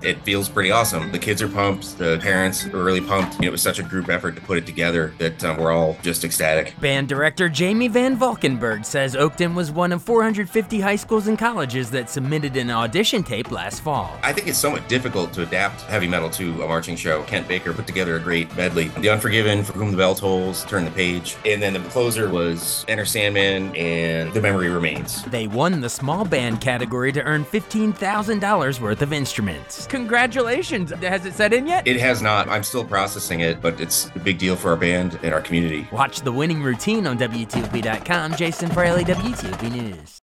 It feels pretty awesome. The kids are pumped. The parents are really pumped. It was such a group effort to put it together that we're all just ecstatic. Band director Jamie Van Valkenburg says Oakton was one of 450 high schools and colleges that submitted an audition tape last fall. I think it's somewhat difficult to adapt heavy metal to a marching show. Kent Baker put together a great medley. The Unforgiven, For Whom the Bell Tolls, Turn the Page. And then the closer was Enter Sandman and The Memory Remains. They won the small band category to earn $15,000 worth of instruments. Congratulations! Has it set in yet? It has not. I'm still processing it, but it's a big deal for our band and our community. Watch The Winning Routine on WTOP.com. Jason Fraley, WTOP News.